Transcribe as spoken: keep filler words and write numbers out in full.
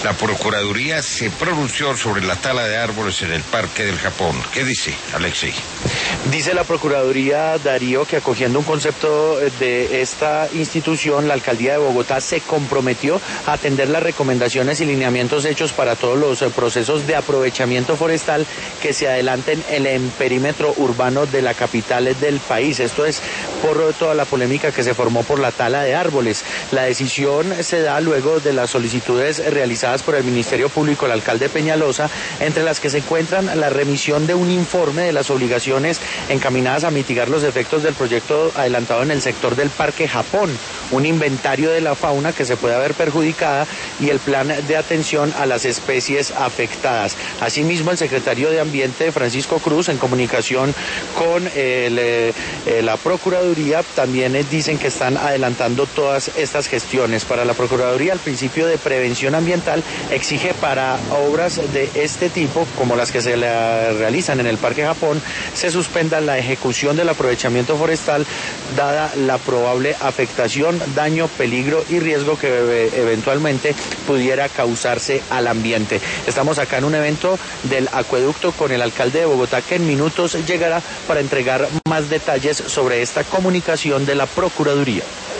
La Procuraduría se pronunció sobre la tala de árboles en el Parque del Japón. ¿Qué dice, Alexei? Dice la Procuraduría, Darío, que acogiendo un concepto de esta institución, la Alcaldía de Bogotá se comprometió a atender las recomendaciones y lineamientos hechos para todos los procesos de aprovechamiento forestal que se adelanten en el perímetro urbano de la capital del país. Esto es por toda la polémica que se formó por la tala de árboles. La decisión se da luego de las solicitudes realizadas por el Ministerio Público, el alcalde Peñalosa, entre las que se encuentran la remisión de un informe de las obligaciones encaminadas a mitigar los efectos del proyecto adelantado en el sector del Parque Japón, un inventario de la fauna que se puede ver perjudicada y el plan de atención a las especies afectadas. Asimismo, el secretario de Ambiente, Francisco Cruz, en comunicación con el, eh, la Procuraduría, también eh, dicen que están adelantando todas estas gestiones. Para la Procuraduría, el principio de prevención ambiental exige para obras de este tipo, como las que se le realizan en el Parque Japón, se suspenda la ejecución del aprovechamiento forestal, dada la probable afectación, daño, peligro y riesgo que eh, eventualmente pudiera causarse al ambiente. Estamos acá en un evento del acueducto con el alcalde de Bogotá, que en minutos llegará para entregar más detalles sobre esta comunicación de la Procuraduría.